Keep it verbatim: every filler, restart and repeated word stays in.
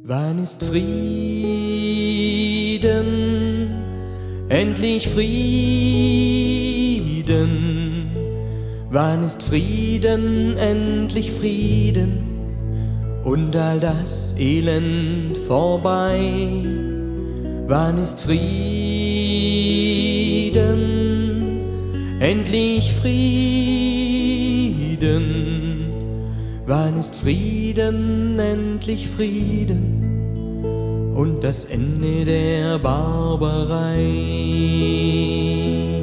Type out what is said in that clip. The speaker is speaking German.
Wann ist Frieden, endlich Frieden? Wann ist Frieden, endlich Frieden? Und all das Elend vorbei? Wann ist Frieden, endlich Frieden? Wann ist Frieden, endlich Frieden? Und das Ende der Barbarei?